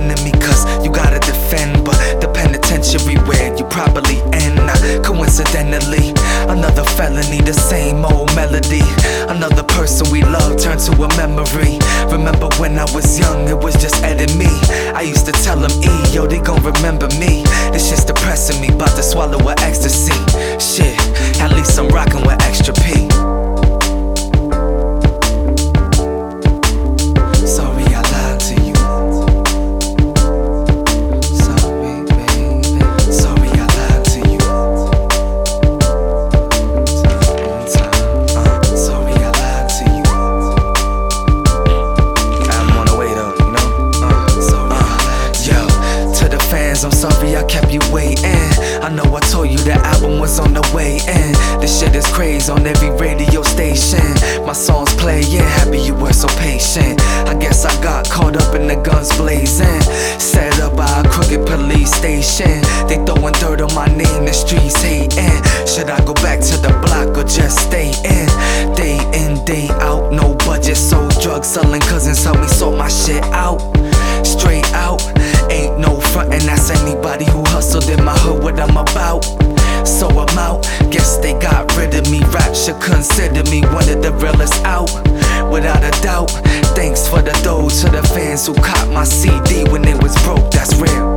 enemy, cause you gotta defend. But the penitentiary where you probably end. Coincidentally, another felony, the same old melody. Another person we love turned to a memory. Remember when I was young, it was just Ed and me. I used to tell them, yo, they gon' remember me. This shit's depressing me, about to swallow a ecstasy. Shit, at least I'm rockin' with Extra P. Sorry I lied to you. Sorry, baby. Sorry I lied to you. Sorry I lied to you. I'm on the way though, you know? Sorry I lied to you. Yo, to the fans, I'm sorry I kept you waiting. I know I told you the album was on the way in. This shit is crazy on every radio station. My songs playing, happy you were so patient. I guess I got caught up in the guns blazing. Set up by a crooked police station. They throwing dirt on my name, the streets hating. Should I go back to the block or just stay in? Day in, day out, no budget. Sold drugs, selling cousins help me sort my shit out. Straight out, ain't no frontin', that's anybody who hustled in my hood what I'm about. So I'm out, guess they got rid of me. Rap should consider me one of the realest out, without a doubt. Thanks for the dough to the fans who caught my CD when it was broke, that's real.